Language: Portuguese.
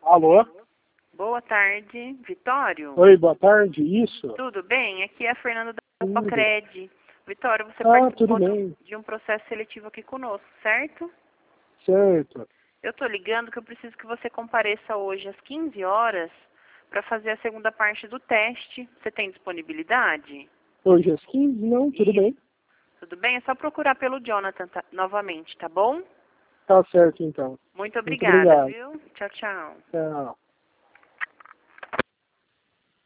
Alô? Boa tarde, Vitório. Oi, boa tarde, isso? Tudo bem? Aqui é a Fernanda da Tudo. Copacred. Vitório, você Tudo participou bem. de um processo seletivo aqui conosco, certo? Certo. Eu estou ligando que eu preciso que você compareça hoje às 15 horas para fazer a segunda parte do teste. Você tem disponibilidade? Hoje às 15? Não, tudo bem. Tudo bem? É só procurar pelo Jonathan novamente, tá bom? Tá certo, então. Muito Muito obrigada, obrigado. viu? Tchau, tchau. Tchau.